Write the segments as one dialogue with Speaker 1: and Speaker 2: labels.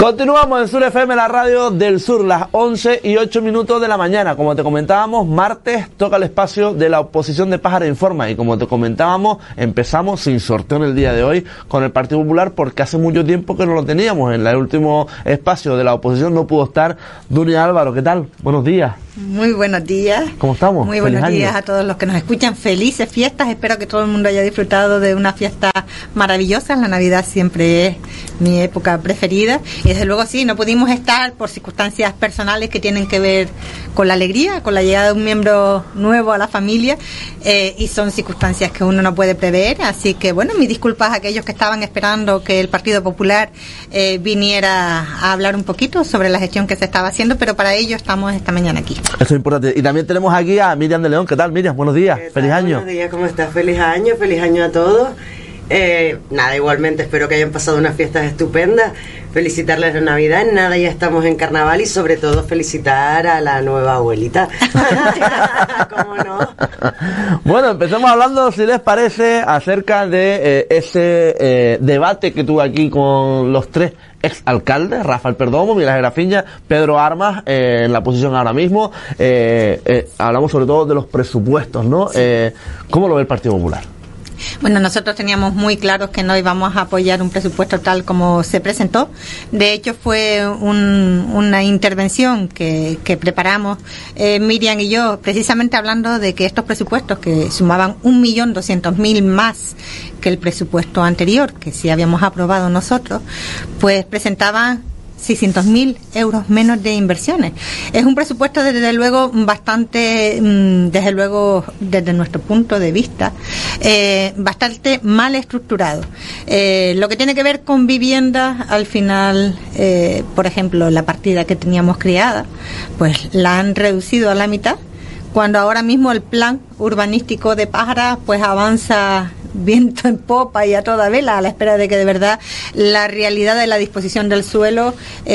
Speaker 1: Continuamos en Sur FM, la radio del sur, las 11:08 de la mañana. Como te comentábamos, martes toca el espacio de la oposición de Pájara Informa. Y como te comentábamos, empezamos sin sorteo en el día de hoy con el Partido Popular, porque hace mucho tiempo que no lo teníamos. En el último espacio de la oposición no pudo estar Dunia Álvaro. ¿Qué tal? Buenos días.
Speaker 2: Muy buenos días.
Speaker 1: ¿Cómo estamos?
Speaker 2: Muy buenos días a todos los que nos escuchan. Felices fiestas. Espero que todo el mundo haya disfrutado de una fiesta maravillosa. La Navidad siempre es mi época preferida. Y desde luego sí, no pudimos estar por circunstancias personales que tienen que ver con la alegría, con la llegada de un miembro nuevo a la familia. Y son circunstancias que uno no puede prever. Así que bueno, mis disculpas a aquellos que estaban esperando que el Partido Popular viniera a hablar un poquito sobre la gestión que se estaba haciendo, pero para ello estamos esta mañana aquí.
Speaker 1: Eso es importante. Y también tenemos aquí a Miriam de León. ¿Qué tal, Miriam? Buenos días. Feliz año.
Speaker 3: Buenos días, ¿cómo estás? Feliz año a todos. Nada, igualmente espero que hayan pasado unas fiestas estupendas. Felicitarles la Navidad. Nada, ya estamos en carnaval y sobre todo felicitar a la nueva abuelita. ¿Cómo no?
Speaker 1: Bueno, empecemos hablando, si les parece, acerca de ese debate que tuve aquí con los tres exalcaldes, Rafael Perdomo, Miguel Ángel Grafiña, Pedro Armas, en la posición ahora mismo. Hablamos sobre todo de los presupuestos, ¿no? Sí. ¿Cómo lo ve el Partido Popular?
Speaker 2: Bueno, nosotros teníamos muy claros que no íbamos a apoyar un presupuesto tal como se presentó. De hecho, fue una intervención que preparamos Miriam y yo, precisamente hablando de que estos presupuestos, que sumaban 1.200.000 más que el presupuesto anterior, que sí habíamos aprobado nosotros, pues presentaban 600.000 euros menos de inversiones. Es un presupuesto desde luego bastante, desde nuestro punto de vista, bastante mal estructurado. Lo que tiene que ver con vivienda, al final, por ejemplo, la partida que teníamos creada, pues la han reducido a la mitad, cuando ahora mismo el plan urbanístico de Pájara pues avanza viento en popa y a toda vela, a la espera de que de verdad la realidad de la disposición del suelo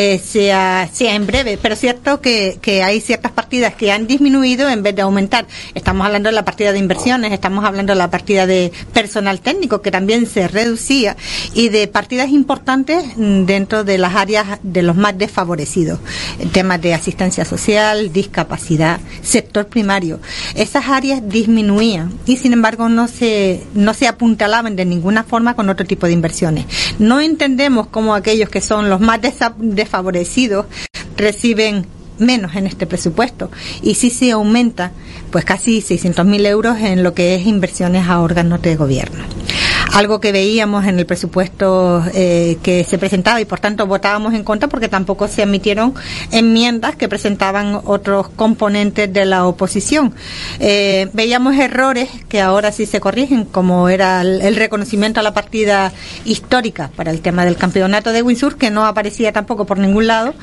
Speaker 2: sea en breve. Pero es cierto que hay ciertas partidas que han disminuido en vez de aumentar. Estamos hablando de la partida de inversiones, estamos hablando de la partida de personal técnico, que también se reducía, y de partidas importantes dentro de las áreas de los más desfavorecidos, temas de asistencia social, discapacidad, sector primario. Esas áreas disminuían y sin embargo no se apuntalaban de ninguna forma con otro tipo de inversiones. No entendemos cómo aquellos que son los más desfavorecidos reciben menos en este presupuesto, y sí se aumenta pues casi 600.000 euros en lo que es inversiones a órganos de gobierno. Algo que veíamos en el presupuesto que se presentaba, y por tanto votábamos en contra porque tampoco se admitieron enmiendas que presentaban otros componentes de la oposición. Veíamos errores que ahora sí se corrigen, como era el reconocimiento a la partida histórica para el tema del campeonato de Windsor, que no aparecía tampoco por ningún lado,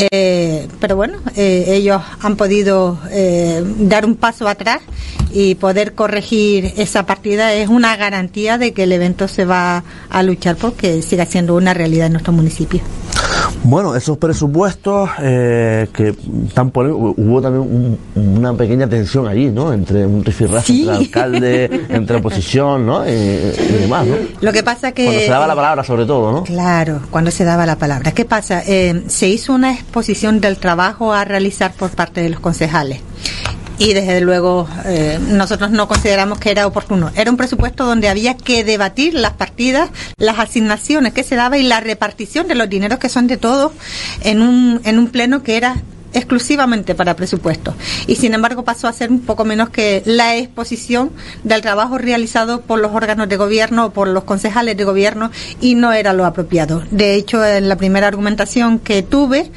Speaker 2: pero bueno, ellos han podido dar un paso atrás y poder corregir esa partida. Es una garantía de que el evento se va a luchar porque siga siendo una realidad en nuestro municipio.
Speaker 1: Bueno, esos presupuestos que están por... Hubo también una pequeña tensión allí, ¿no? Entre un rifirrafe, sí, entre alcalde, entre oposición, ¿no? Y demás, ¿no?
Speaker 2: Lo que pasa que...
Speaker 1: Cuando se daba la palabra, sobre todo, ¿no?
Speaker 2: Claro, cuando se daba la palabra. ¿Qué pasa? Se hizo una exposición del trabajo a realizar por parte de los concejales. Y desde luego nosotros no consideramos que era oportuno. Era un presupuesto donde había que debatir las partidas, las asignaciones que se daba y la repartición de los dineros que son de todos en un pleno que era exclusivamente para presupuestos, y sin embargo pasó a ser un poco menos que la exposición del trabajo realizado por los órganos de gobierno o por los concejales de gobierno, y no era lo apropiado. De hecho, en la primera argumentación que tuve,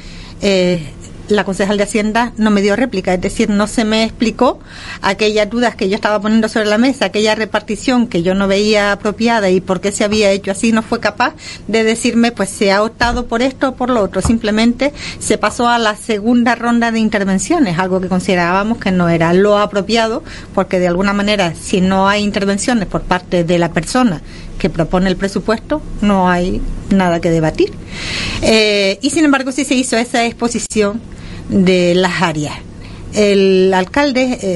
Speaker 2: la concejal de Hacienda no me dio réplica, es decir, no se me explicó aquellas dudas que yo estaba poniendo sobre la mesa, aquella repartición que yo no veía apropiada y por qué se había hecho así. No fue capaz de decirme, pues se ha optado por esto o por lo otro. Simplemente se pasó a la segunda ronda de intervenciones, algo que considerábamos que no era lo apropiado, porque de alguna manera, si no hay intervenciones por parte de la persona que propone el presupuesto, no hay nada que debatir. Y sin embargo sí se hizo esa exposición de las áreas. El alcalde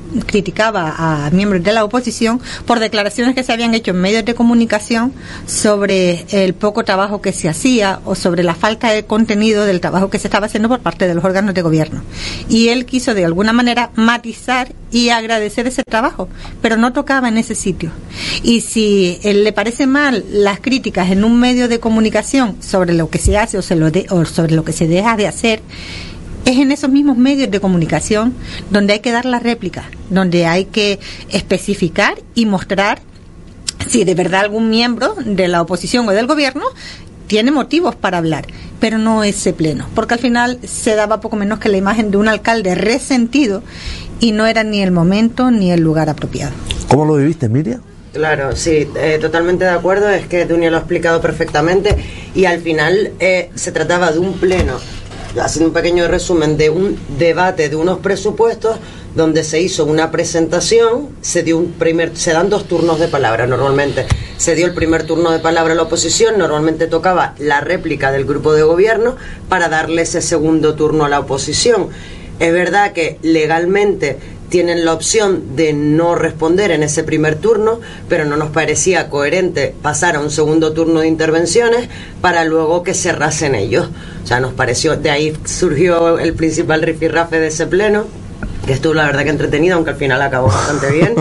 Speaker 2: criticaba a miembros de la oposición por declaraciones que se habían hecho en medios de comunicación sobre el poco trabajo que se hacía o sobre la falta de contenido del trabajo que se estaba haciendo por parte de los órganos de gobierno. Y él quiso de alguna manera matizar y agradecer ese trabajo, pero no tocaba en ese sitio. Y si él le parece mal las críticas en un medio de comunicación sobre lo que se hace o sobre lo que se deja de hacer, es en esos mismos medios de comunicación donde hay que dar la réplica, donde hay que especificar y mostrar si de verdad algún miembro de la oposición o del gobierno tiene motivos para hablar, pero no ese pleno, porque al final se daba poco menos que la imagen de un alcalde resentido y no era ni el momento ni el lugar apropiado.
Speaker 1: ¿Cómo lo viviste, Miriam?
Speaker 3: Claro, sí, totalmente de acuerdo, es que Dunia lo ha explicado perfectamente y al final se trataba de un pleno, haciendo un pequeño resumen, de un debate de unos presupuestos donde se hizo una presentación, se dan 2 turnos de palabra normalmente. Se dio el primer turno de palabra a la oposición, normalmente tocaba la réplica del grupo de gobierno para darle ese segundo turno a la oposición. Es verdad que legalmente tienen la opción de no responder en ese primer turno, pero no nos parecía coherente pasar a un segundo turno de intervenciones para luego que cerrasen ellos. O sea, nos pareció, de ahí surgió el principal rifirrafe de ese pleno, que estuvo la verdad que entretenido, aunque al final acabó bastante bien,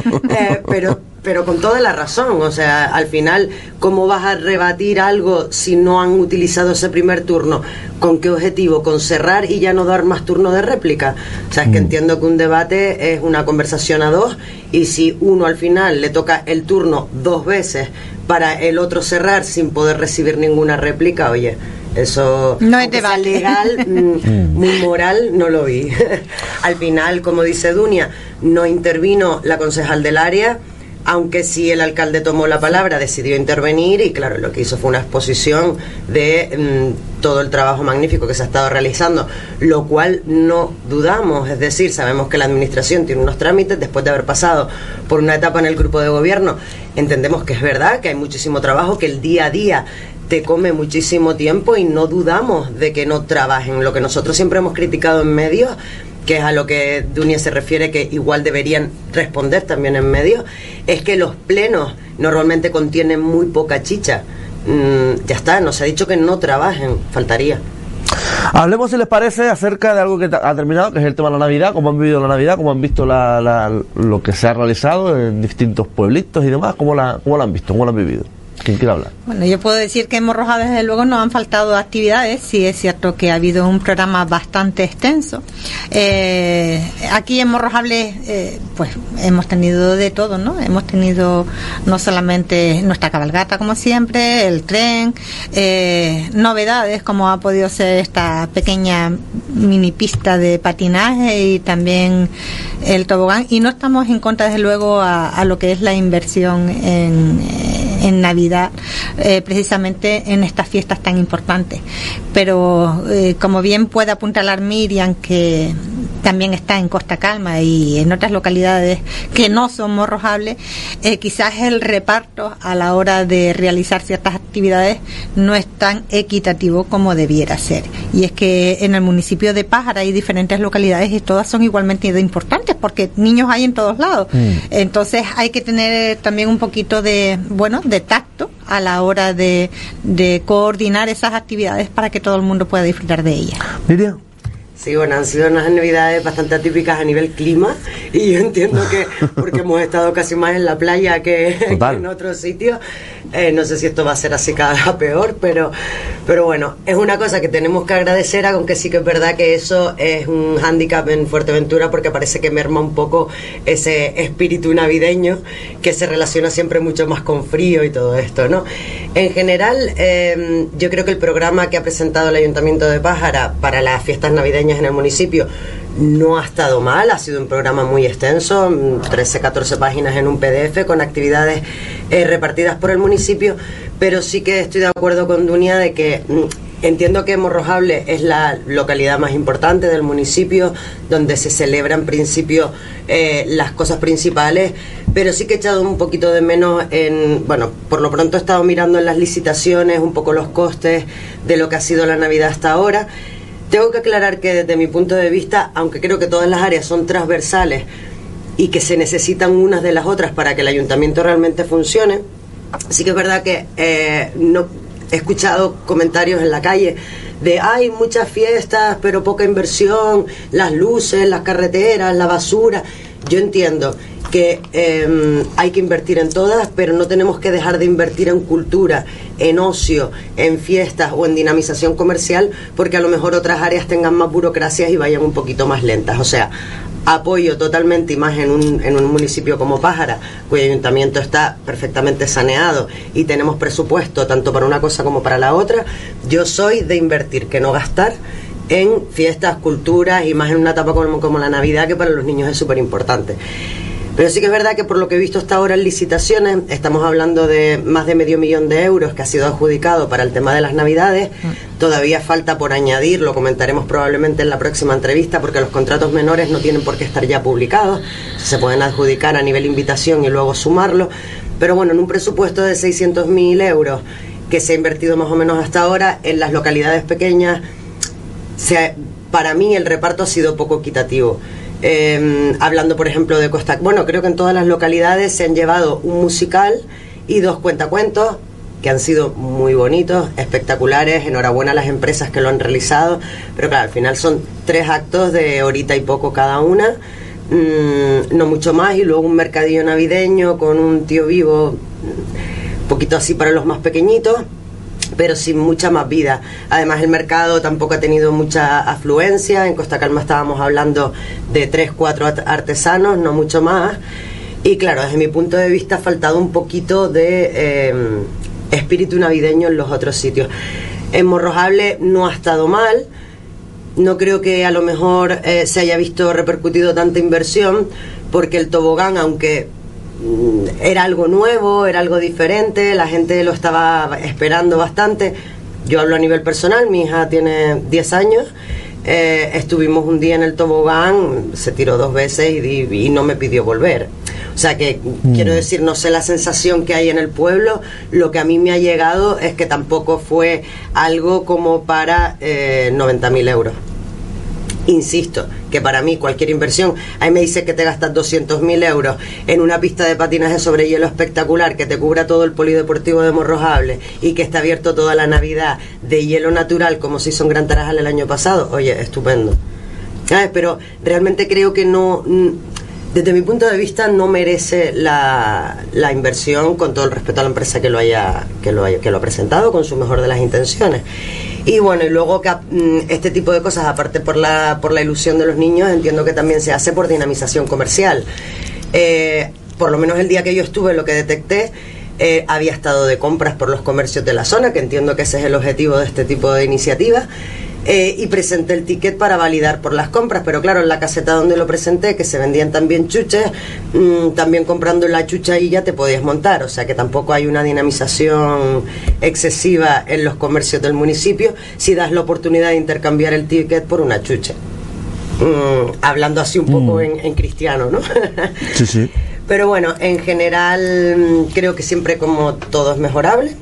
Speaker 3: pero con toda la razón. O sea, al final, ¿cómo vas a rebatir algo si no han utilizado ese primer turno? ¿Con qué objetivo? ¿Con cerrar y ya no dar más turno de réplica? O sea, es que entiendo que un debate es una conversación a 2, y si uno al final le toca el turno 2 veces para el otro cerrar sin poder recibir ninguna réplica, oye, eso
Speaker 2: no es debate
Speaker 3: legal, muy moral, no lo vi. Al final, como dice Dunia, no intervino la concejal del área, aunque sí el alcalde tomó la palabra, decidió intervenir y claro, lo que hizo fue una exposición de todo el trabajo magnífico que se ha estado realizando, lo cual no dudamos, es decir, sabemos que la administración tiene unos trámites después de haber pasado por una etapa en el grupo de gobierno, entendemos que es verdad, que hay muchísimo trabajo, que el día a día te come muchísimo tiempo y no dudamos de que no trabajen. Lo que nosotros siempre hemos criticado en medios, que es a lo que Dunia se refiere, que igual deberían responder también en medios, es que los plenos normalmente contienen muy poca chicha. Ya está, nos ha dicho que no trabajen, faltaría.
Speaker 1: Hablemos, si les parece, acerca de algo que ha terminado, que es el tema de la Navidad, cómo han vivido la Navidad, cómo han visto lo que se ha realizado en distintos pueblitos y demás, cómo la han visto, cómo la han vivido. ¿Quién quiere hablar?
Speaker 2: Bueno, yo puedo decir que en Morroja desde luego no han faltado actividades, sí es cierto que ha habido un programa bastante extenso. Aquí en Morrojable pues hemos tenido de todo, ¿no? Hemos tenido no solamente nuestra cabalgata como siempre, el tren, novedades como ha podido ser esta pequeña mini pista de patinaje y también el tobogán, y no estamos en contra desde luego a lo que es la inversión en Navidad, precisamente en estas fiestas tan importantes. Pero como bien puede apuntalar Miriam, que también está en Costa Calma y en otras localidades que no son Morrojables, quizás el reparto a la hora de realizar ciertas actividades no es tan equitativo como debiera ser. Y es que en el municipio de Pájara hay diferentes localidades y todas son igualmente importantes porque niños hay en todos lados. Entonces hay que tener también un poquito de tacto a la hora de coordinar esas actividades para que todo el mundo pueda disfrutar de ellas.
Speaker 1: Miriam.
Speaker 3: Sí, bueno, han sido unas navidades bastante atípicas a nivel clima y yo entiendo que porque hemos estado casi más en la playa que en otros sitios, no sé si esto va a ser así cada vez peor, pero bueno, es una cosa que tenemos que agradecer, aunque sí que es verdad que eso es un hándicap en Fuerteventura porque parece que merma un poco ese espíritu navideño que se relaciona siempre mucho más con frío y todo esto, ¿no? En general, yo creo que el programa que ha presentado el Ayuntamiento de Pájara para las fiestas navideñas en el municipio no ha estado mal, ha sido un programa muy extenso, 13-14 páginas en un PDF con actividades repartidas por el municipio, pero sí que estoy de acuerdo con Dunia de que entiendo que Morrojable es la localidad más importante del municipio, donde se celebran en principio las cosas principales, pero sí que he echado un poquito de menos por lo pronto he estado mirando en las licitaciones un poco los costes de lo que ha sido la Navidad hasta ahora. Tengo que aclarar que desde mi punto de vista, aunque creo que todas las áreas son transversales, y que se necesitan unas de las otras para que el ayuntamiento realmente funcione. Sí que es verdad que no he escuchado comentarios en la calle de hay muchas fiestas pero poca inversión, las luces, las carreteras, la basura. Yo entiendo que hay que invertir en todas, pero no tenemos que dejar de invertir en cultura, en ocio, en fiestas o en dinamización comercial, porque a lo mejor otras áreas tengan más burocracias y vayan un poquito más lentas. O sea, apoyo totalmente, y más en un municipio como Pájara, cuyo ayuntamiento está perfectamente saneado y tenemos presupuesto tanto para una cosa como para la otra. Yo soy de invertir, que no gastar, en fiestas, culturas, y más en una etapa como la Navidad, que para los niños es súper importante. Pero sí que es verdad que por lo que he visto hasta ahora en licitaciones, estamos hablando de más de 500.000 de euros que ha sido adjudicado para el tema de las Navidades. Todavía falta por añadir, lo comentaremos probablemente en la próxima entrevista, porque los contratos menores no tienen por qué estar ya publicados, se pueden adjudicar a nivel invitación y luego sumarlo. Pero bueno, en un presupuesto de 600.000 euros que se ha invertido más o menos hasta ahora en las localidades pequeñas, para mí el reparto ha sido poco equitativo. Hablando por ejemplo de Costa, bueno, creo que en todas las localidades se han llevado un musical y 2 cuentacuentos que han sido muy bonitos, espectaculares. Enhorabuena a las empresas que lo han realizado, pero claro, al final son 3 actos de horita y poco cada una, no mucho más, y luego un mercadillo navideño con un tío vivo, un poquito así para los más pequeñitos, pero sin mucha más vida. Además el mercado tampoco ha tenido mucha afluencia. En Costa Calma estábamos hablando de 3-4 artesanos, no mucho más, y claro, desde mi punto de vista ha faltado un poquito de espíritu navideño en los otros sitios. En Morrojable no ha estado mal, no creo que a lo mejor se haya visto repercutido tanta inversión, porque el tobogán, aunque era algo nuevo, era algo diferente, la gente lo estaba esperando bastante. Yo hablo a nivel personal, mi hija tiene 10 años, estuvimos un día en el tobogán, se tiró 2 veces y no me pidió volver. O sea que, quiero decir, no sé la sensación que hay en el pueblo. Lo que a mí me ha llegado es que tampoco fue algo como para 90.000 euros. Insisto, que para mí cualquier inversión, ahí me dice que te gastas 200.000 euros en una pista de patinaje sobre hielo espectacular, que te cubra todo el polideportivo de Morrojable y que está abierto toda la Navidad de hielo natural, como se hizo en Gran Tarajal el año pasado. Oye, estupendo. Pero realmente creo que no, desde mi punto de vista, no merece la inversión, con todo el respeto a la empresa que lo ha presentado con su mejor de las intenciones. Y bueno, y luego que este tipo de cosas, aparte por la ilusión de los niños, entiendo que también se hace por dinamización comercial. Por lo menos el día que yo estuve, lo que detecté, había estado de compras por los comercios de la zona, que entiendo que ese es el objetivo de este tipo de iniciativas. Y presenté el ticket para validar por las compras, pero claro, en la caseta donde lo presenté, que se vendían también chuches, también comprando la chucha y ya te podías montar. O sea que tampoco hay una dinamización excesiva en los comercios del municipio si das la oportunidad de intercambiar el ticket por una chucha. Hablando así un poco en cristiano, ¿no?
Speaker 1: Sí, sí.
Speaker 3: Pero bueno, en general creo que siempre, como todo, es mejorable.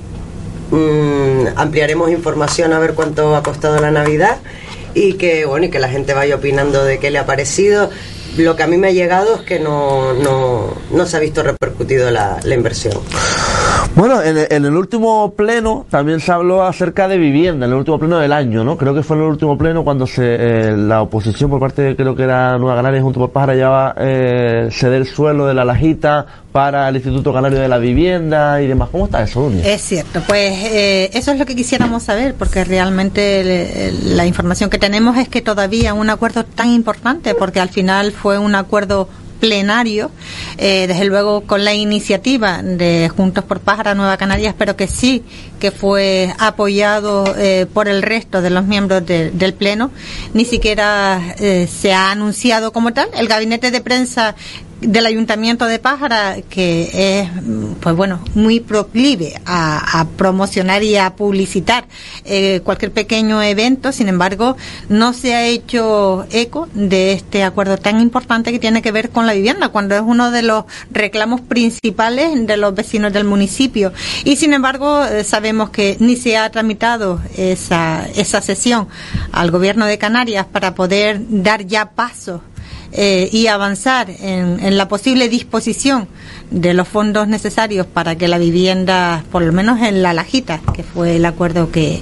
Speaker 3: Ampliaremos información a ver cuánto ha costado la Navidad, y que bueno, y que la gente vaya opinando de qué le ha parecido. Lo que a mí me ha llegado es que no se ha visto repercutido la inversión.
Speaker 1: Bueno, en el último pleno también se habló acerca de vivienda, en el último pleno del año, ¿no? Creo que fue en el último pleno cuando la oposición por parte de, creo que era Nueva Canaria junto por Pájara, llevaba ceder el suelo de la Lajita para el Instituto Canario de la Vivienda y demás. ¿Cómo está eso, Dunia?
Speaker 2: Es cierto, pues eso es lo que quisiéramos saber, porque realmente la información que tenemos es que todavía un acuerdo tan importante, porque al final fue un acuerdo plenario, desde luego con la iniciativa de Juntos por Pájara Nueva Canarias, pero que sí que fue apoyado por el resto de los miembros del pleno. Ni siquiera se ha anunciado como tal. El gabinete de prensa del Ayuntamiento de Pájara, que es, pues bueno, muy proclive a promocionar y a publicitar cualquier pequeño evento, sin embargo, no se ha hecho eco de este acuerdo tan importante que tiene que ver con la vivienda, cuando es uno de los reclamos principales de los vecinos del municipio. Y sin embargo, sabemos que ni se ha tramitado esa sesión al Gobierno de Canarias para poder dar ya paso y avanzar en la posible disposición de los fondos necesarios para que la vivienda, por lo menos en La Lajita, que fue el acuerdo que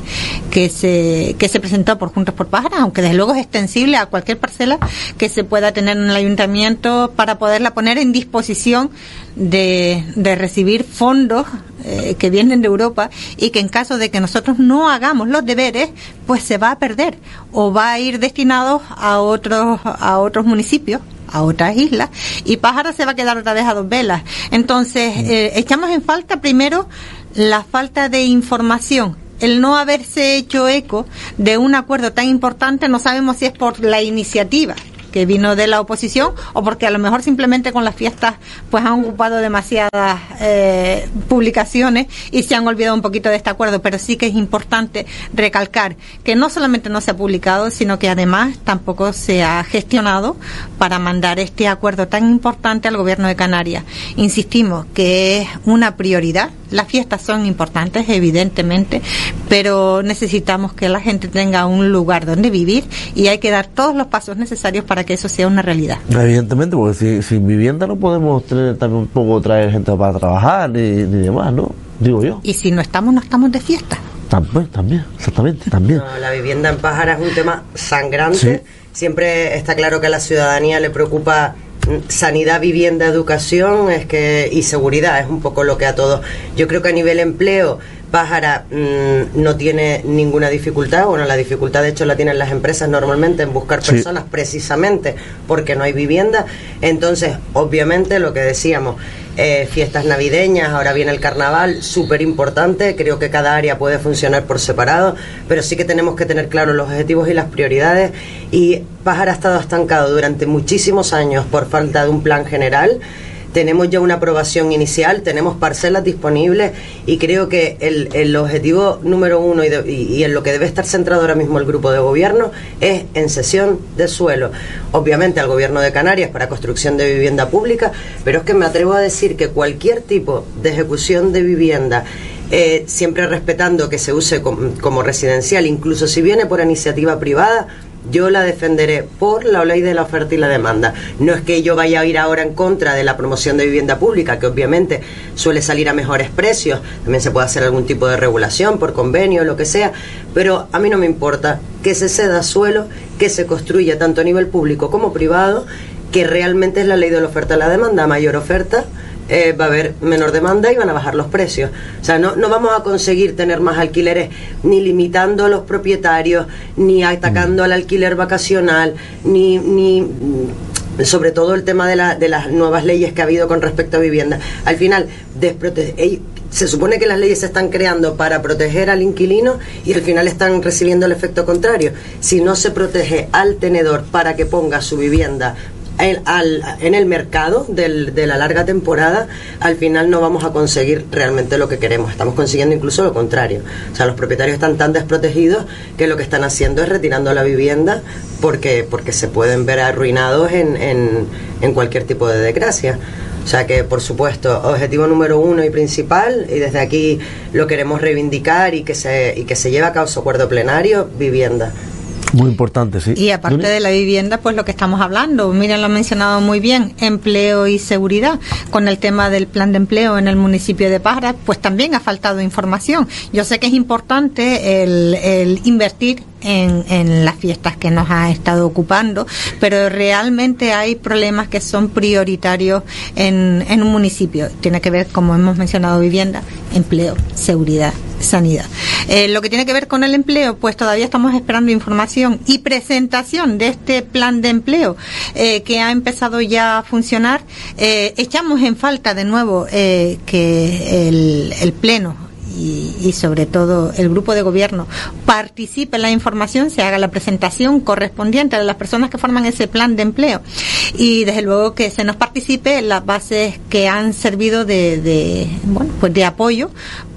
Speaker 2: se presentó por Juntos por Pájara, aunque desde luego es extensible a cualquier parcela que se pueda tener en el ayuntamiento para poderla poner en disposición de recibir fondos que vienen de Europa, y que en caso de que nosotros no hagamos los deberes, pues se va a perder o va a ir destinado a otros municipios, a otras islas, y Pájara se va a quedar otra vez a dos velas. Entonces, echamos en falta primero la falta de información, el no haberse hecho eco de un acuerdo tan importante. No sabemos si es por la iniciativa que vino de la oposición o porque a lo mejor simplemente con las fiestas pues han ocupado demasiadas publicaciones y se han olvidado un poquito de este acuerdo, pero sí que es importante recalcar que no solamente no se ha publicado, sino que además tampoco se ha gestionado para mandar este acuerdo tan importante al Gobierno de Canarias. Insistimos que es una prioridad. Las fiestas son importantes, evidentemente, pero necesitamos que la gente tenga un lugar donde vivir y hay que dar todos los pasos necesarios para que eso sea una realidad.
Speaker 1: Evidentemente, porque sin vivienda no podemos tener tampoco traer gente para trabajar ni demás, ¿no? Digo yo.
Speaker 2: Y si no estamos de fiesta.
Speaker 1: También, exactamente, también.
Speaker 3: No, la vivienda en Pájara es un tema sangrante.
Speaker 1: Sí.
Speaker 3: Siempre está claro que a la ciudadanía le preocupa sanidad, vivienda, educación y seguridad, es un poco lo que a todos. Yo creo que a nivel empleo Pájara no tiene ninguna dificultad. Bueno, la dificultad de hecho la tienen las empresas normalmente en buscar personas, sí, precisamente porque no hay vivienda. Entonces, obviamente, lo que decíamos, fiestas navideñas, ahora viene el carnaval, súper importante. Creo que cada área puede funcionar por separado, pero sí que tenemos que tener claros los objetivos y las prioridades. Y Pájara ha estado estancado durante muchísimos años por falta de un plan general. Tenemos ya una aprobación inicial, tenemos parcelas disponibles y creo que el objetivo número uno y en lo que debe estar centrado ahora mismo el grupo de gobierno es en cesión de suelo. Obviamente al Gobierno de Canarias para construcción de vivienda pública, pero es que me atrevo a decir que cualquier tipo de ejecución de vivienda, siempre respetando que se use como residencial, incluso si viene por iniciativa privada, yo la defenderé por la ley de la oferta y la demanda. No es que yo vaya a ir ahora en contra de la promoción de vivienda pública, que obviamente suele salir a mejores precios, también se puede hacer algún tipo de regulación por convenio, lo que sea, pero a mí no me importa que se ceda suelo, que se construya tanto a nivel público como privado, que realmente es la ley de la oferta y la demanda. A mayor oferta va a haber menor demanda y van a bajar los precios. O sea, no vamos a conseguir tener más alquileres ni limitando a los propietarios, ni atacando al alquiler vacacional, ni sobre todo el tema de las nuevas leyes que ha habido con respecto a vivienda. Al final, se supone que las leyes se están creando para proteger al inquilino y al final están recibiendo el efecto contrario. Si no se protege al tenedor para que ponga su vivienda en el mercado de la larga temporada, al final no vamos a conseguir realmente lo que queremos. Estamos consiguiendo incluso lo contrario. O sea, los propietarios están tan desprotegidos que lo que están haciendo es retirando la vivienda porque se pueden ver arruinados en cualquier tipo de desgracia. O sea que, por supuesto, objetivo número uno y principal, y desde aquí lo queremos reivindicar y que se lleve a cabo su acuerdo plenario, vivienda.
Speaker 1: Muy importante, sí.
Speaker 2: Y aparte de la vivienda, pues lo que estamos hablando, Miriam lo ha mencionado muy bien, empleo y seguridad. Con el tema del plan de empleo en el municipio de Pájara, pues también ha faltado información. Yo sé que es importante el invertir en las fiestas que nos ha estado ocupando, pero realmente hay problemas que son prioritarios en un municipio. Tiene que ver, como hemos mencionado, vivienda, empleo, seguridad, sanidad. Lo que tiene que ver con el empleo, pues todavía estamos esperando información y presentación de este plan de empleo que ha empezado ya a funcionar. Echamos en falta de nuevo que el Pleno y sobre todo el grupo de gobierno participe en la información, se haga la presentación correspondiente de las personas que forman ese plan de empleo y desde luego que se nos participe en las bases que han servido de apoyo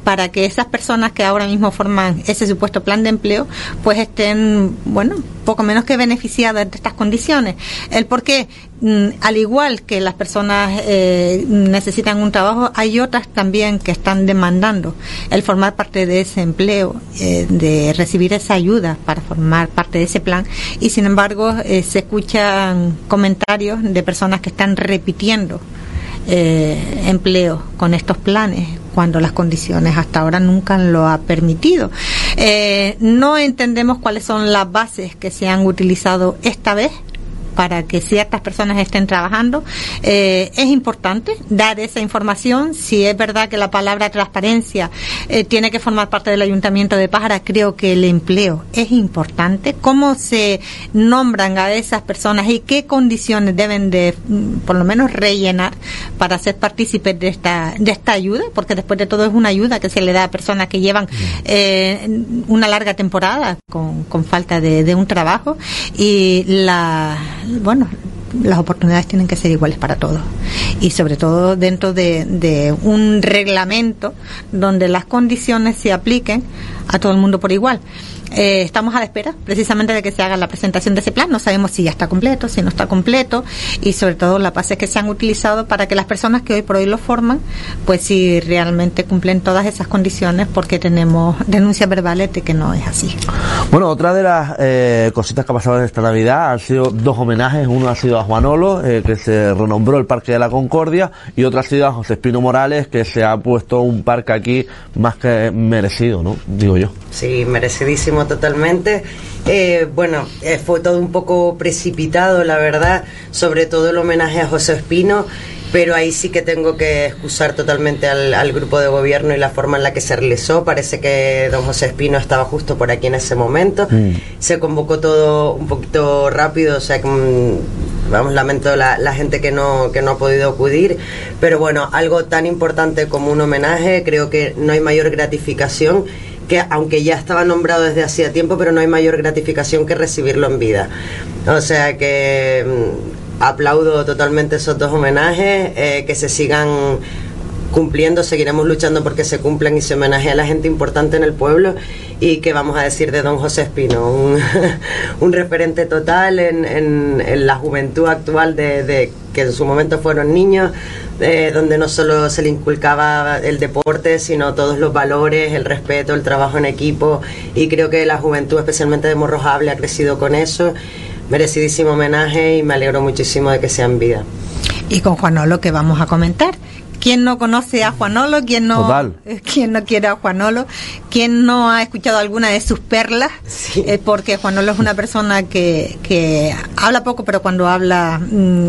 Speaker 2: para que esas personas que ahora mismo forman ese supuesto plan de empleo pues estén, bueno, poco menos que beneficiadas de estas condiciones. El por qué, al igual que las personas necesitan un trabajo, hay otras también que están demandando el formar parte de ese empleo, de recibir esa ayuda para formar parte de ese plan, y sin embargo se escuchan comentarios de personas que están repitiendo empleo con estos planes cuando las condiciones hasta ahora nunca lo ha permitido. No entendemos cuáles son las bases que se han utilizado esta vez para que ciertas personas estén trabajando. Es importante dar esa información. Si es verdad que la palabra transparencia tiene que formar parte del Ayuntamiento de Pájara, creo que el empleo es importante. Cómo se nombran a esas personas y qué condiciones deben de, por lo menos, rellenar para ser partícipes de esta ayuda, porque después de todo es una ayuda que se le da a personas que llevan una larga temporada con falta de un trabajo, y las oportunidades tienen que ser iguales para todos, y sobre todo dentro de un reglamento donde las condiciones se apliquen a todo el mundo por igual. Estamos a la espera precisamente de que se haga la presentación de ese plan. No sabemos si ya está completo, si no está completo, y sobre todo las bases que se han utilizado para que las personas que hoy por hoy lo forman, pues si realmente cumplen todas esas condiciones, porque tenemos denuncias verbales de que no es así.
Speaker 1: Bueno, otra de las cositas que ha pasado en esta Navidad han sido dos homenajes. Uno ha sido a Juanolo, que se renombró el Parque de la Concordia, y otro ha sido a José Espino Morales, que se ha puesto un parque aquí más que merecido, ¿no? Digo yo.
Speaker 3: Sí, merecidísimo totalmente. Fue todo un poco precipitado, la verdad, sobre todo el homenaje a José Espino, pero ahí sí que tengo que excusar totalmente al grupo de gobierno y la forma en la que se realizó. Parece que don José Espino estaba justo por aquí en ese momento. Se convocó todo un poquito rápido, o sea que lamento la gente que no ha podido acudir, pero bueno, algo tan importante como un homenaje, creo que no hay mayor gratificación, que aunque ya estaba nombrado desde hacía tiempo, pero no hay mayor gratificación que recibirlo en vida. O sea que aplaudo totalmente esos dos homenajes, que se sigan cumpliendo, seguiremos luchando porque se cumplan y se homenajee a la gente importante en el pueblo. Y que vamos a decir de don José Espino, un referente total en la juventud actual, de que en su momento fueron niños, donde no solo se le inculcaba el deporte, sino todos los valores, el respeto, el trabajo en equipo, y creo que la juventud, especialmente de Morrojable, ha crecido con eso. Merecidísimo homenaje, y me alegro muchísimo de que sea en vida.
Speaker 2: Y con Juanolo, que vamos a comentar. ¿Quién no conoce a Juanolo? ¿Quién no quiere a Juanolo? ¿Quién no ha escuchado alguna de sus perlas? Sí. Porque Juanolo es una persona que habla poco, pero cuando habla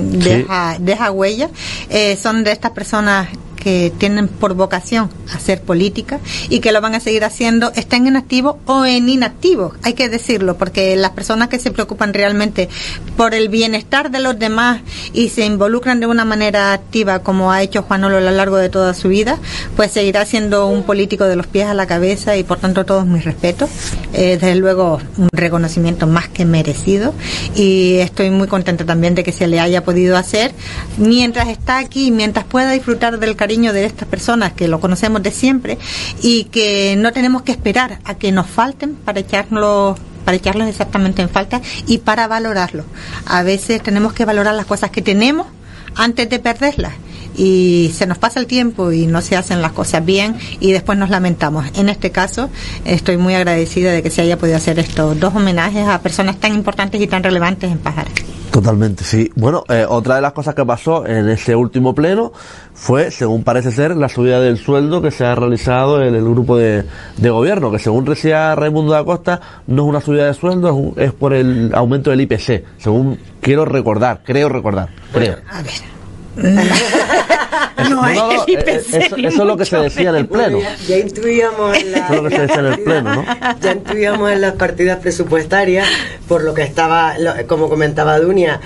Speaker 2: deja huella. Son de estas personas que tienen por vocación hacer política y que lo van a seguir haciendo, estén en activo o en inactivo, hay que decirlo, porque las personas que se preocupan realmente por el bienestar de los demás y se involucran de una manera activa, como ha hecho Juanolo a lo largo de toda su vida, pues seguirá siendo un político de los pies a la cabeza, y por tanto todos mis respetos. Desde luego un reconocimiento más que merecido, y estoy muy contenta también de que se le haya podido hacer mientras está aquí, mientras pueda disfrutar del cariño de estas personas que lo conocemos de siempre, y que no tenemos que esperar a que nos falten para echarlos exactamente en falta y para valorarlos. A veces tenemos que valorar las cosas que tenemos antes de perderlas, y se nos pasa el tiempo y no se hacen las cosas bien y después nos lamentamos. En este caso estoy muy agradecida de que se haya podido hacer estos dos homenajes a personas tan importantes y tan relevantes en Pájara.
Speaker 1: Totalmente, sí. Bueno, otra de las cosas que pasó en ese último pleno fue, según parece ser, la subida del sueldo que se ha realizado en el grupo de gobierno, que según decía Raimundo da Costa, no es una subida de sueldo, es por el aumento del IPC, según creo recordar.
Speaker 2: A ver.
Speaker 1: Eso es lo que se decía en el pleno.
Speaker 3: Ya intuíamos en las partidas presupuestarias, por lo que estaba, como comentaba Dunia,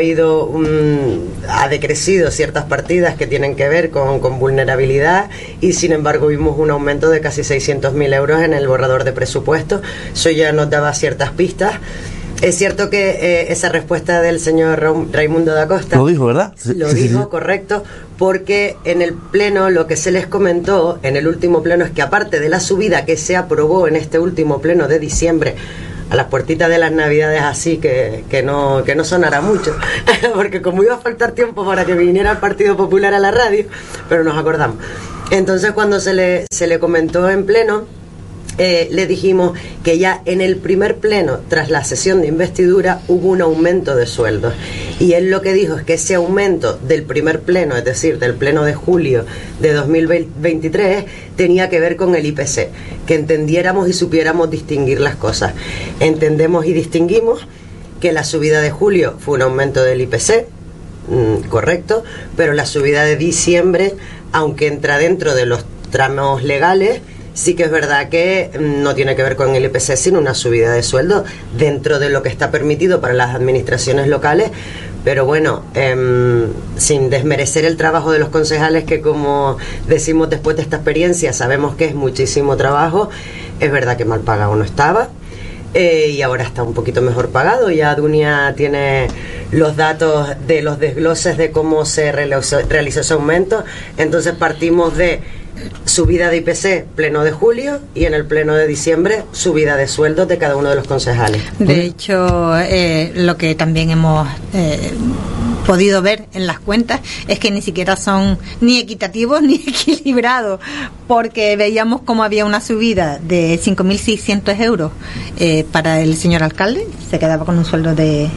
Speaker 3: ha decrecido ciertas partidas que tienen que ver con vulnerabilidad, y sin embargo vimos un aumento de casi 600.000 euros en el borrador de presupuesto. Eso ya nos daba ciertas pistas. Es cierto que esa respuesta del señor Raimundo da Costa...
Speaker 1: Lo dijo, ¿verdad?
Speaker 3: Lo dijo, correcto, porque en el pleno lo que se les comentó, en el último pleno, es que aparte de la subida que se aprobó en este último pleno de diciembre, a las puertitas de las Navidades, así que no sonará mucho, porque como iba a faltar tiempo para que viniera el Partido Popular a la radio, pero nos acordamos. Entonces cuando se le comentó en pleno, le dijimos que ya en el primer pleno, tras la sesión de investidura, hubo un aumento de sueldos. Y él lo que dijo es que ese aumento del primer pleno, es decir, del pleno de julio de 2023, tenía que ver con el IPC, que entendiéramos y supiéramos distinguir las cosas. Entendemos y distinguimos que la subida de julio fue un aumento del IPC, correcto, pero la subida de diciembre, aunque entra dentro de los tramos legales, sí que es verdad que no tiene que ver con el IPC, sino una subida de sueldo dentro de lo que está permitido para las administraciones locales. Pero bueno, sin desmerecer el trabajo de los concejales, que como decimos después de esta experiencia, sabemos que es muchísimo trabajo. Es verdad que mal pagado no estaba, y ahora está un poquito mejor pagado. Ya Dunia tiene los datos de los desgloses de cómo se realizó ese aumento. Entonces partimos de subida de IPC pleno de julio, y en el pleno de diciembre subida de sueldos de cada uno de los concejales.
Speaker 2: De hecho, lo que también hemos podido ver en las cuentas es que ni siquiera son ni equitativos ni equilibrados, porque veíamos como había una subida de 5.600 euros para el señor alcalde, se quedaba con un sueldo de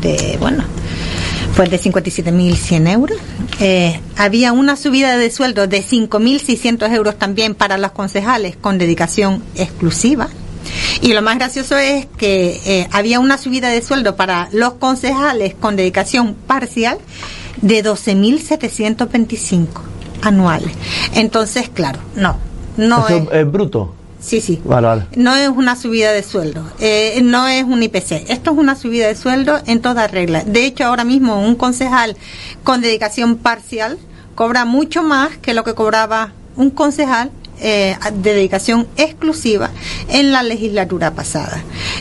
Speaker 2: 57.100 euros. Había una subida de sueldo de 5.600 euros también para los concejales con dedicación exclusiva. Y lo más gracioso es que había una subida de sueldo para los concejales con dedicación parcial de 12.725 anuales. Entonces, claro, no
Speaker 1: ¿eso es bruto?
Speaker 2: Sí.
Speaker 1: Vale.
Speaker 2: No es una subida de sueldo, no es un IPC. Esto es una subida de sueldo en toda regla. De hecho, ahora mismo un concejal con dedicación parcial cobra mucho más que lo que cobraba un concejal de dedicación exclusiva en la legislatura pasada.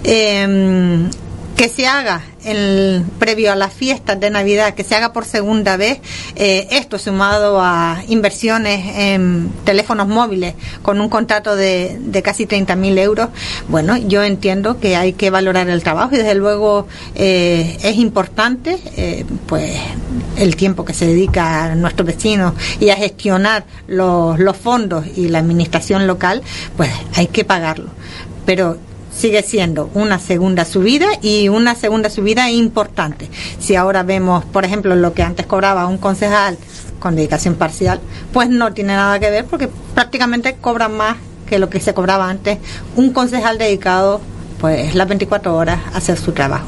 Speaker 2: Que se haga previo a las fiestas de Navidad, que se haga por segunda vez, esto sumado a inversiones en teléfonos móviles con un contrato de casi 30.000 euros, bueno, yo entiendo que hay que valorar el trabajo, y desde luego es importante pues el tiempo que se dedica a nuestros vecinos y a gestionar los fondos y la administración local, pues hay que pagarlo, pero sigue siendo una segunda subida, y una segunda subida importante. Si ahora vemos, por ejemplo, lo que antes cobraba un concejal con dedicación parcial, pues no tiene nada que ver, porque prácticamente cobran más que lo que se cobraba antes un concejal dedicado pues las 24 horas a hacer su trabajo.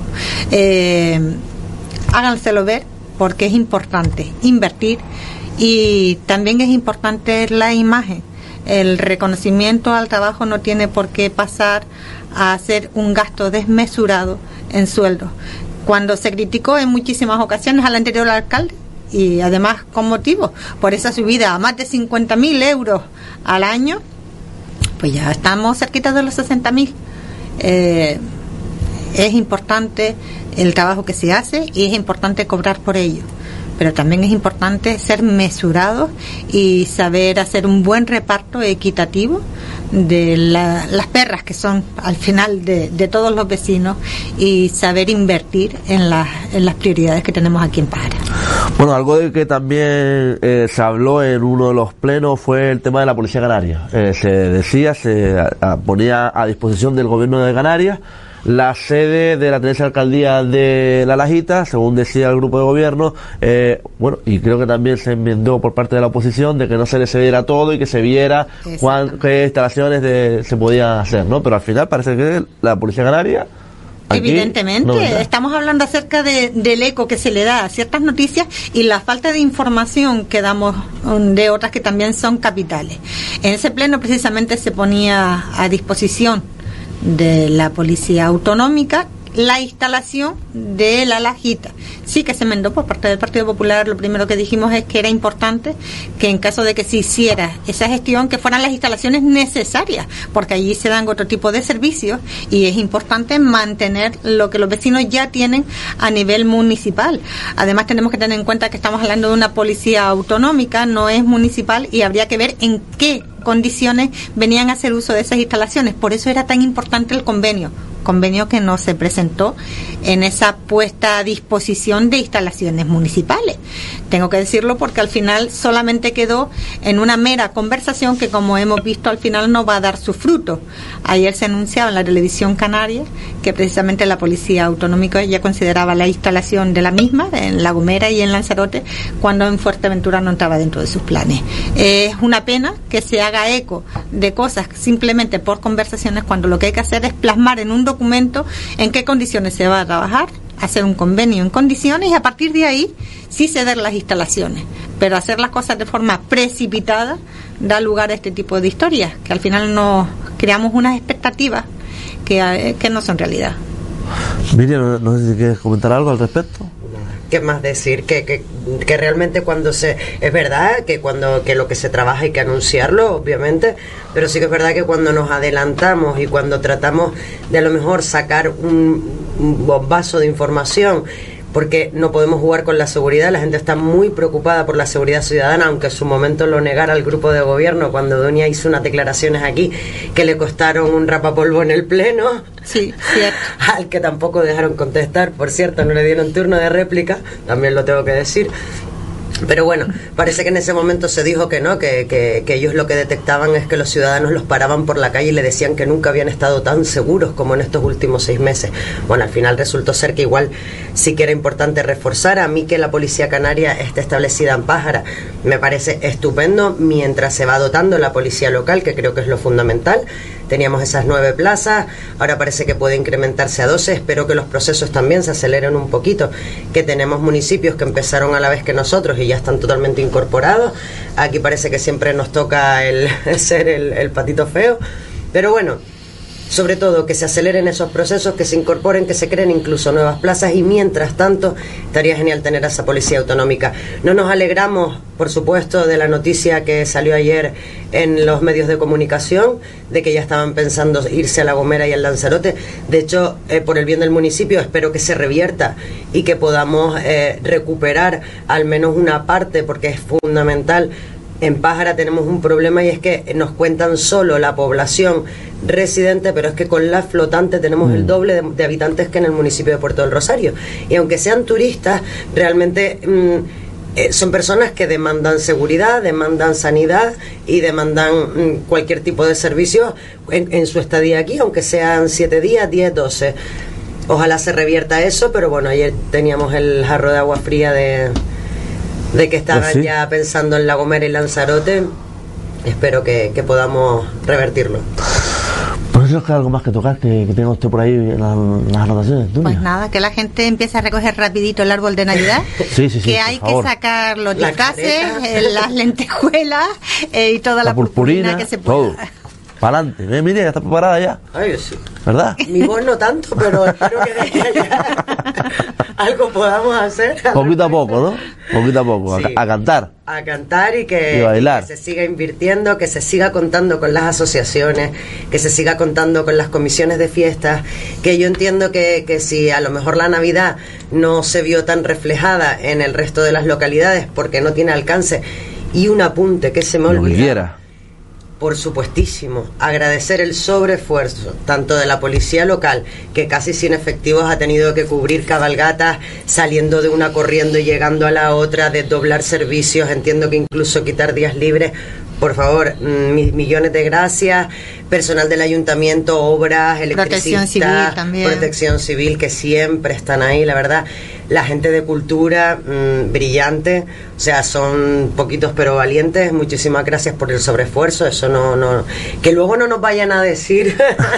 Speaker 2: Háganselo ver, porque es importante invertir, y también es importante la imagen. El reconocimiento al trabajo no tiene por qué pasar a hacer un gasto desmesurado en sueldos. Cuando se criticó en muchísimas ocasiones al anterior alcalde, y además con motivo, por esa subida a más de 50.000 euros al año, pues ya estamos cerquita de los 60.000. Es importante el trabajo que se hace, y es importante cobrar por ello, pero también es importante ser mesurados y saber hacer un buen reparto equitativo de las perras, que son al final de todos los vecinos, y saber invertir en las prioridades que tenemos aquí en Pájara.
Speaker 1: Bueno, algo de que también se habló en uno de los plenos fue el tema de la Policía Canaria. Se decía, se ponía a disposición del gobierno de Canarias la sede de la tenencia de alcaldía de La Lajita, según decía el grupo de gobierno. Bueno, y creo que también se enmendó por parte de la oposición de que no se le cediera todo y que se viera qué instalaciones se podían hacer, ¿no? Pero al final parece que la Policía Canaria...
Speaker 2: Evidentemente, estamos hablando acerca del eco que se le da a ciertas noticias y la falta de información que damos de otras que también son capitales. En ese pleno precisamente se ponía a disposición de la Policía Autonómica la instalación de la lajita. Sí que se enmendó por parte del Partido Popular. Lo primero que dijimos es que era importante que en caso de que se hiciera esa gestión, que fueran las instalaciones necesarias, porque allí se dan otro tipo de servicios y es importante mantener lo que los vecinos ya tienen a nivel municipal. Además tenemos que tener en cuenta que estamos hablando de una policía autonómica, no es municipal, y habría que ver en qué condiciones venían a hacer uso de esas instalaciones. Por eso era tan importante el convenio que no se presentó en esa puesta a disposición de instalaciones municipales. Tengo que decirlo porque al final solamente quedó en una mera conversación que, como hemos visto, al final no va a dar su fruto. Ayer se anunciaba en la televisión canaria que precisamente la Policía Autonómica ya consideraba la instalación de la misma en La Gomera y en Lanzarote, cuando en Fuerteventura no entraba dentro de sus planes. Es una pena que se haga eco de cosas simplemente por conversaciones, cuando lo que hay que hacer es plasmar en un documento en qué condiciones se va a trabajar, hacer un convenio en condiciones y a partir de ahí sí ceder las instalaciones. Pero hacer las cosas de forma precipitada da lugar a este tipo de historias, que al final nos creamos unas expectativas que no son realidad.
Speaker 1: Miriam, no sé si quieres comentar algo al respecto.
Speaker 3: ¿Qué más decir? Que realmente cuando es verdad que lo que se trabaja hay que anunciarlo, obviamente, pero sí que es verdad que cuando nos adelantamos y cuando tratamos de a lo mejor sacar un bombazo de información, porque no podemos jugar con la seguridad, la gente está muy preocupada por la seguridad ciudadana, aunque en su momento lo negara el grupo de gobierno cuando Dunia hizo unas declaraciones aquí que le costaron un rapapolvo en el pleno.
Speaker 2: Sí, cierto.
Speaker 3: Al que tampoco dejaron contestar, por cierto, no le dieron turno de réplica, también lo tengo que decir. Pero bueno, parece que en ese momento se dijo que no, que ellos lo que detectaban es que los ciudadanos los paraban por la calle y le decían que nunca habían estado tan seguros como en estos últimos 6 meses. Bueno, al final resultó ser que igual sí que era importante reforzar. A mí que la Policía Canaria esté establecida en Pájara me parece estupendo, mientras se va dotando la policía local, que creo que es lo fundamental. Teníamos esas 9 plazas, ahora parece que puede incrementarse a 12, espero que los procesos también se aceleren un poquito, que tenemos municipios que empezaron a la vez que nosotros y ya están totalmente incorporados. Aquí parece que siempre nos toca ser el patito feo, pero bueno, sobre todo que se aceleren esos procesos, que se incorporen, que se creen incluso nuevas plazas, y mientras tanto estaría genial tener a esa policía autonómica. No nos alegramos, por supuesto, de la noticia que salió ayer en los medios de comunicación de que ya estaban pensando irse a La Gomera y al Lanzarote. De hecho, por el bien del municipio, espero que se revierta y que podamos recuperar al menos una parte, porque es fundamental. En Pájara tenemos un problema y es que nos cuentan solo la población residente, pero es que con la flotante tenemos el doble de habitantes que en el municipio de Puerto del Rosario. Y aunque sean turistas, realmente son personas que demandan seguridad, demandan sanidad y demandan cualquier tipo de servicio en su estadía aquí, aunque sean 7 días, 10, 12. Ojalá se revierta eso, pero bueno, ayer teníamos el jarro de agua fría de que estaban
Speaker 1: pues sí,
Speaker 3: ya pensando en La Gomera y Lanzarote. Espero que podamos revertirlo.
Speaker 1: Pues eso es que algo más que tocar, que tenga usted por ahí en las anotaciones. Dunia.
Speaker 2: Pues nada, que la gente empiece a recoger rapidito el árbol de Navidad,
Speaker 1: sí,
Speaker 2: que hay que sacar los disfraces, las lentejuelas y toda la purpurina que se pueda.
Speaker 1: Todo. Para adelante. Mira, ya está preparada ya.
Speaker 3: Ay, sí.
Speaker 1: ¿Verdad?
Speaker 3: Mi voz no tanto, pero espero que de aquí a allá algo podamos hacer.
Speaker 1: Poquito a poco, ¿no? Poquito a poco. Sí. A cantar.
Speaker 3: A cantar y que
Speaker 1: bailar.
Speaker 3: Que se siga invirtiendo, que se siga contando con las asociaciones, que se siga contando con las comisiones de fiestas, que yo entiendo que si a lo mejor la Navidad no se vio tan reflejada en el resto de las localidades porque no tiene alcance, y un apunte que se me olvida. Por supuestísimo, agradecer el sobreesfuerzo tanto de la policía local, que casi sin efectivos ha tenido que cubrir cabalgatas, saliendo de una corriendo y llegando a la otra, desdoblar servicios, entiendo que incluso quitar días libres. Por favor, millones de gracias. Personal del ayuntamiento, obras, electricistas, protección civil, que siempre están ahí, la verdad. La gente de cultura, brillante, o sea, son poquitos pero valientes. Muchísimas gracias por el sobreesfuerzo. Eso no que luego no nos vayan a decir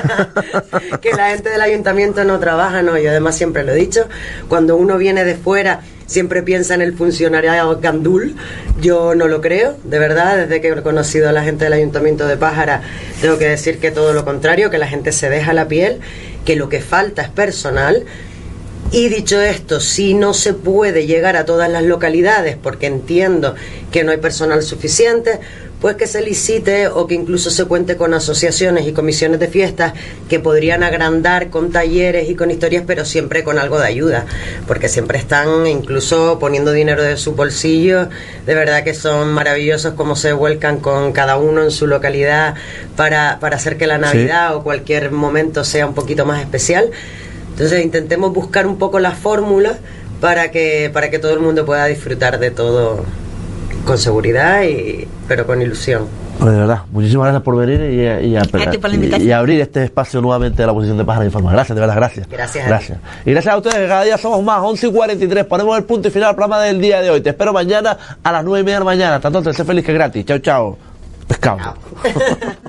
Speaker 3: que la gente del ayuntamiento no trabaja. No, yo además siempre lo he dicho, cuando uno viene de fuera siempre piensa en el funcionariado gandul. Yo no lo creo, de verdad. Desde que he conocido a la gente del Ayuntamiento de Pájara, tengo que decir que todo lo contrario, que la gente se deja la piel, que lo que falta es personal. Y dicho esto, si no se puede llegar a todas las localidades porque entiendo que no hay personal suficiente, pues que se licite o que incluso se cuente con asociaciones y comisiones de fiestas que podrían agrandar con talleres y con historias, pero siempre con algo de ayuda, porque siempre están incluso poniendo dinero de su bolsillo. De verdad que son maravillosos como se vuelcan con cada uno en su localidad para hacer que la Navidad o cualquier momento sea un poquito más especial. Entonces intentemos buscar un poco la fórmula para que todo el mundo pueda disfrutar de todo con seguridad, pero con ilusión.
Speaker 1: Pues de verdad, muchísimas gracias por venir y abrir este espacio nuevamente de la oposición de Pájaros Informa. Gracias, de verdad, gracias.
Speaker 3: Gracias.
Speaker 1: Y gracias a ustedes, que cada día somos más, 11:43. Ponemos el punto y final al programa del día de hoy. Te espero mañana a las 9:30 de la mañana. Hasta entonces, sé feliz que es gratis. Chao, chao. Pescado. Chao.